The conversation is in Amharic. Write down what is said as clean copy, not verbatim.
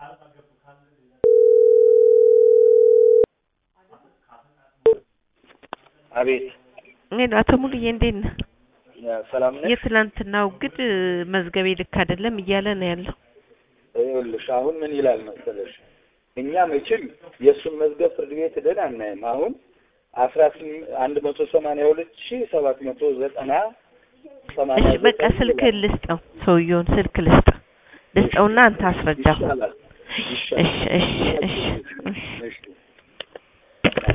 አቤት አቶ ሙሉዬ እንዴት ነህ? ሰላም ነሽ? የትላንትናው ግድ መዝገቤ ልክ አይደለም እያለ ነው ያለው። ይኸውልሽ አሁን ምን ይላል መሰለሽ እኛ መቼም የሱን መዝገብ ፍርድ ቤት ሄደን አናይም። አሁን 182,790 በቃ ስልክ ልስጠው፣ ሰውየውን ስልክ ልስጠውና አንተ አስረዳው። ይሻላል። እሺ